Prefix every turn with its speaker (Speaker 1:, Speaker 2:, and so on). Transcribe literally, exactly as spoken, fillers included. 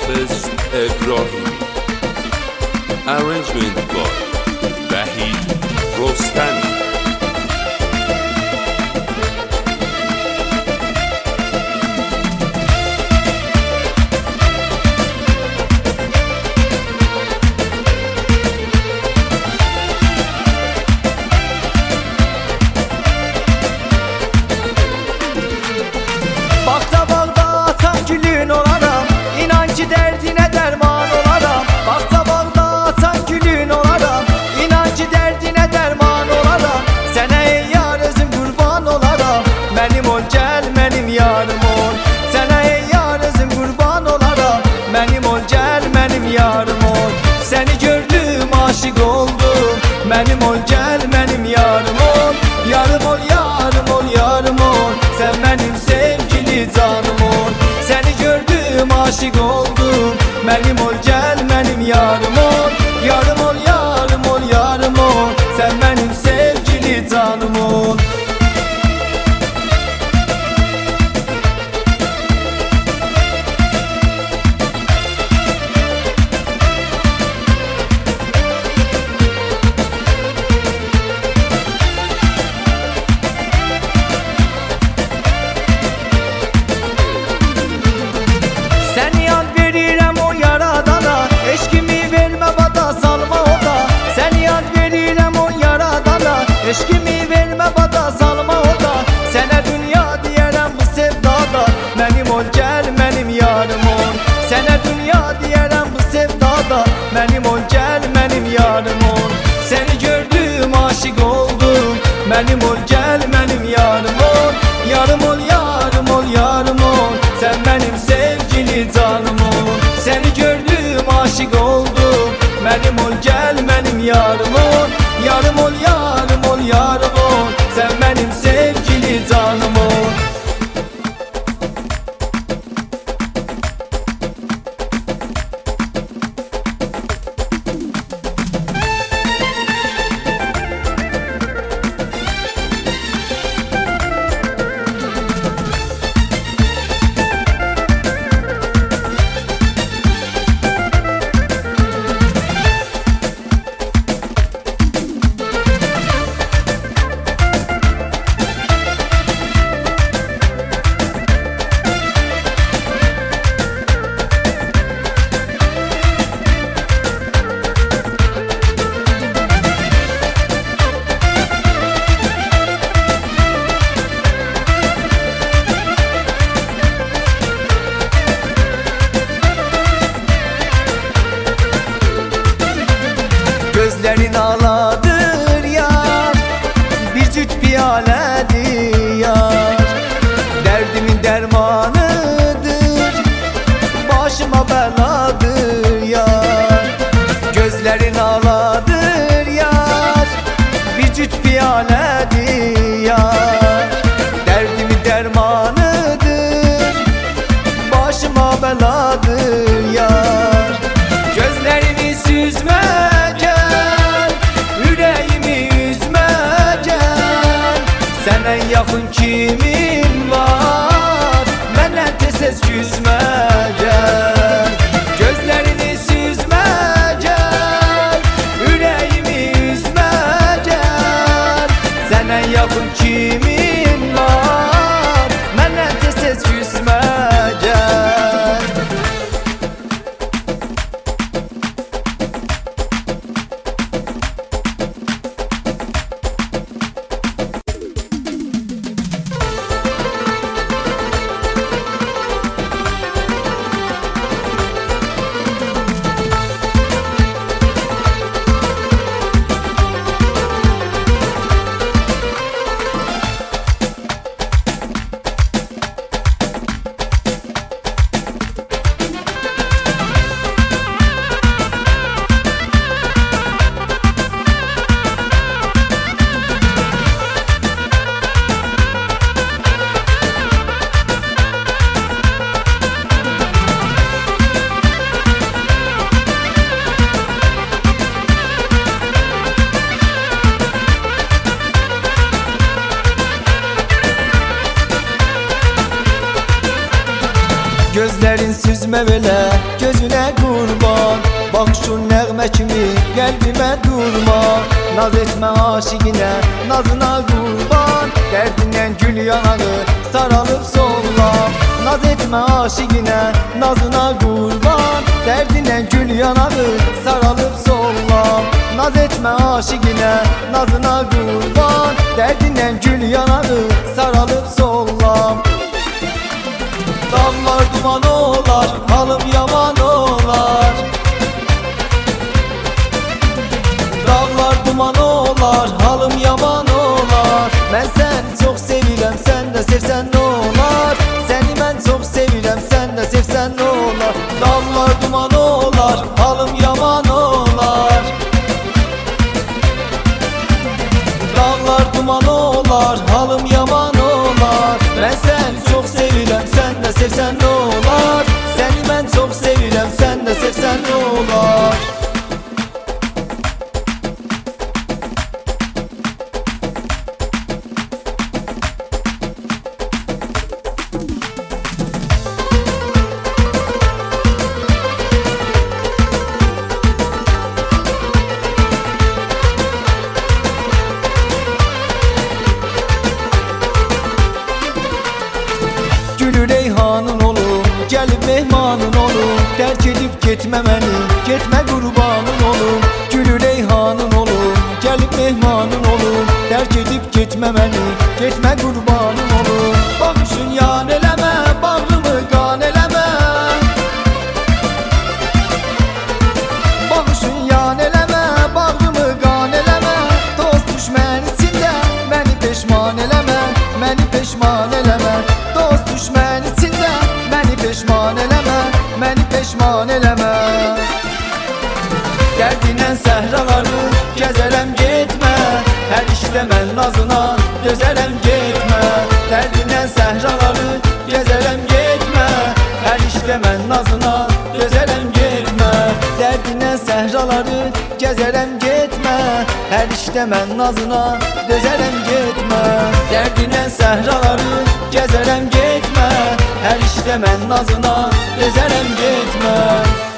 Speaker 1: Hafız Ebrahimi. Arrangement by Vahid Rostami.
Speaker 2: Bakta balda atan gülün olaram, İnan ki derdine derman olaram. Bakta balda atan gülün olaram, İnan ki derdine derman olaram. Sənə ey yar özüm qurban olaram, Mənim ol gəl mənim yarım ol. Sənə ey yar özüm qurban olaram, Mənim ol gəl mənim yarım ol. Səni gördüm aşık oldum, Mənim ol gəl mənim yarım ol. Yarım ol yarım ol yarım ol, Sen benim sevgili canım ol. Seni gördüm aşık oldum, Benim ol gel benim yarım ol. Yarım ol yarım ol yarım ol, Sen benim sevgili canım ol. Seni yad verirəm o yaradana, eşkimi vermə bada salma oda. Seni yad verirəm o yaradana, eşkimi vermə bada salma oda. Sənə dünya deyərəm bu sevdada, Mənim ol gəl mənim yarım ol. Sənə dünya deyərəm bu sevdada, Mənim ol gəl mənim yarım ol. Seni gördüm aşık oldum, Mənim ol gəl mənim yarım ol. Yarım ol yarım ol yarım ol, Sen benim sevgili canım ol. Seni gördüm aşık oldum, Benim ol gel benim yarım ol. Yarım ol yarım ol yarım ol, Sen benim sevgili canım ol. Gözlerin ağladır yar, Bir cüt piyaledir yar. Derdimin dermanıdır, Başıma beladır yar. Gözlerin ağladır yar, Bir cüt piyaledir yar. Derdimin dermanıdır, Başıma beladır yar. Gözlerini süzme Sənə yaxın kimin var, Mənə tez-tez küsmə gəl. Gözlərini süzmə gəl, Ürəyimi üzmə gəl. Sənə yaxın kimin var, Mənə tez-tez küsmə gəl. Gözlerin süzme belə gözüne kurban. Bak şu nəğmə kimi qəlbimə durma. Naz etmə aşiqinə, nazına qurban. Dərdindən gül yanağı saralıb sollam. Naz etmə aşiqinə, nazına qurban. Dərdindən gül yanağı saralıb sollam. Naz etmə aşiqinə, nazına qurban. Dərdindən gül yanağı saralıb sollam. Dağlar duman olar, halım yaman olar. Dağlar duman olar, halım yaman olar. Mən səni çox sevirəm, sən də sevsən nə olar? Səni mən çox sevirəm, sən də sevsən nə olar? Dağlar duman olar, halım yaman olar. Dağlar duman olar, halım yaman olar. Mən səni çox sevirəm, sən də sevsən nə olar? Səni mən çox sevirəm, sən də sevsən nə olar? Gülü reyhanın olum, gəlib mehmanın olum. Tərk edib getmə məni, getmə qurbanın olum. Gülü reyhanın olum, gəlib mehmanın olum. Tərk edib getmə məni, getmə qurbanın olum. Baxışın yan eləmə, bağrımı qan eləmə. Baxışın yan eləmə, bağrımı qan eləmə. Dost düşmən içində məni peşman eləmə, məni peşman eləmə. Dost düşmən içində məni peşman eləmə, məni peşman eləmə. Dərdinən səhraları gəzərəm getmə. Hər işdə mən nazına dözərəm getmə. Dərdinən səhraları gəzərəm getmə. Hər işdə mən nazına dözərəm getmə. Dərdinən səhraları gəzərəm getmə. Hər işdə mən nazına dözərəm getmə. Dərdinən səhraları gəzərəm getmə. Hər işdə mən nazına dözərəm getmə.